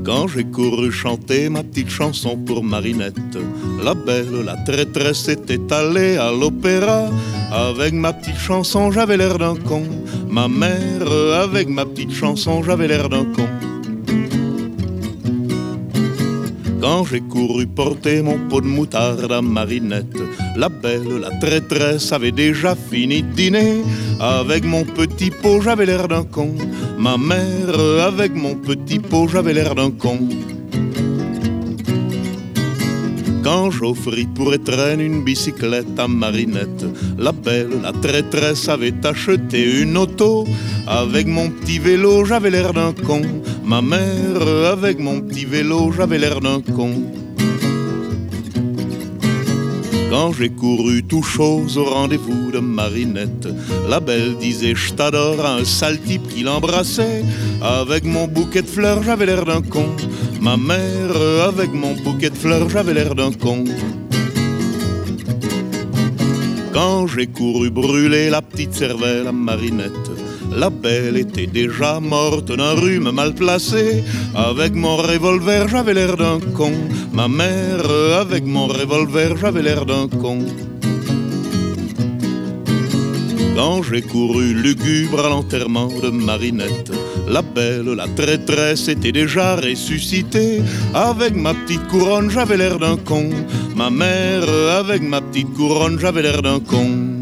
Quand j'ai couru chanter ma petite chanson pour Marinette, la belle, la traîtresse était allée à l'opéra. Avec ma petite chanson, j'avais l'air d'un con. Ma mère, avec ma petite chanson, j'avais l'air d'un con. Quand j'ai couru porter mon pot de moutarde à Marinette, la belle, la traîtresse avait déjà fini de dîner. Avec mon petit pot, j'avais l'air d'un con. Ma mère, avec mon petit pot, j'avais l'air d'un con. Quand j'offris pour étreindre une bicyclette à Marinette, la belle, la traîtresse avait acheté une auto. Avec mon petit vélo, j'avais l'air d'un con. Ma mère, avec mon petit vélo, j'avais l'air d'un con. Quand j'ai couru tout chose au rendez-vous de Marinette, la belle disait « je t'adore » à un sale type qui l'embrassait. Avec mon bouquet de fleurs, j'avais l'air d'un con. Ma mère, avec mon bouquet de fleurs, j'avais l'air d'un con. Quand j'ai couru brûler la petite cervelle à Marinette, la belle était déjà morte d'un rhume mal placé. Avec mon revolver, j'avais l'air d'un con. Ma mère, avec mon revolver, j'avais l'air d'un con. Quand j'ai couru lugubre à l'enterrement de Marinette, la belle, la traîtresse était déjà ressuscitée. Avec ma petite couronne, j'avais l'air d'un con. Ma mère, avec ma petite couronne, j'avais l'air d'un con.